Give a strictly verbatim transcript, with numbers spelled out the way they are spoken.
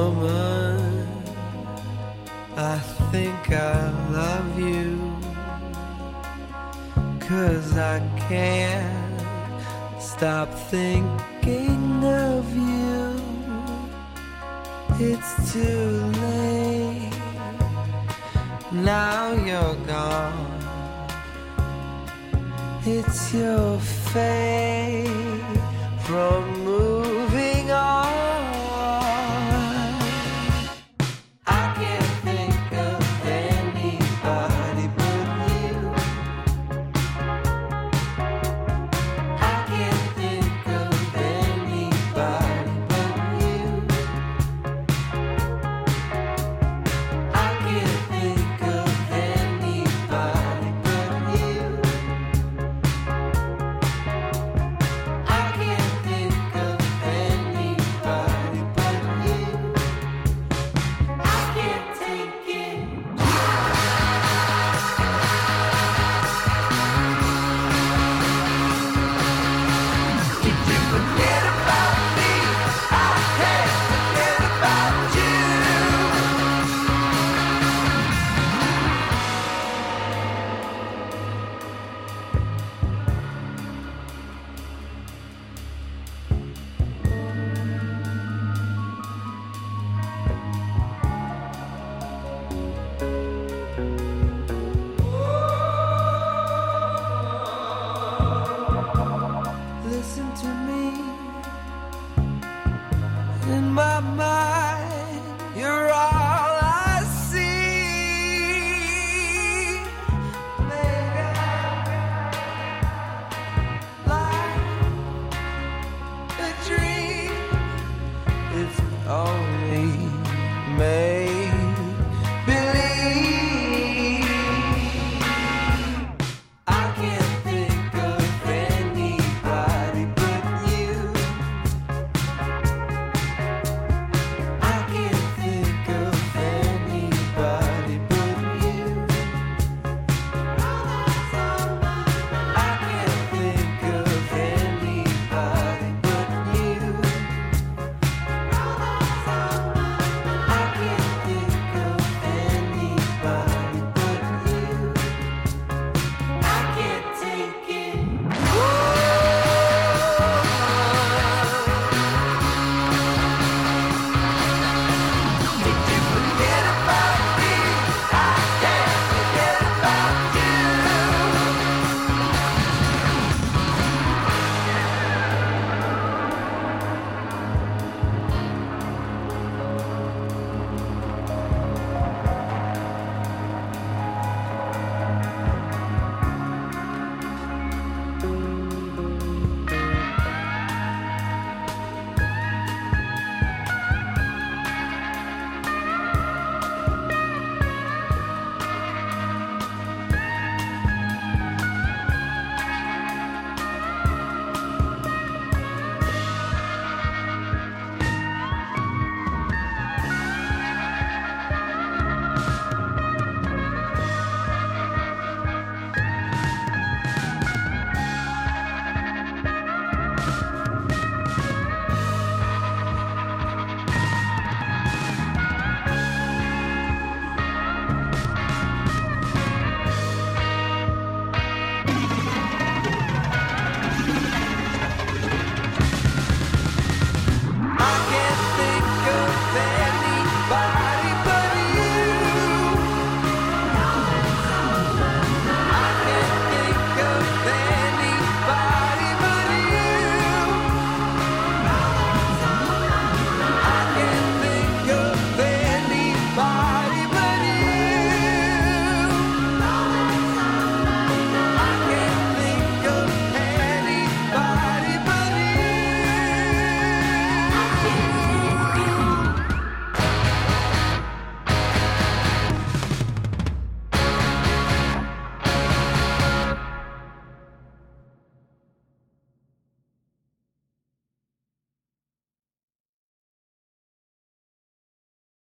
woman, I think I love you, 'cause I can't stop thinking of you. It's too late, now you're gone. It's your fate from moving on. I can't think of anybody but you. I can't think of anybody but you. I can't think of anybody but you. I can't think of anybody but you. I can't take it. Did you forget about me? I can't forget about you. Listen to me. In my mind, you're all I see. Maybe like a dream. It's only made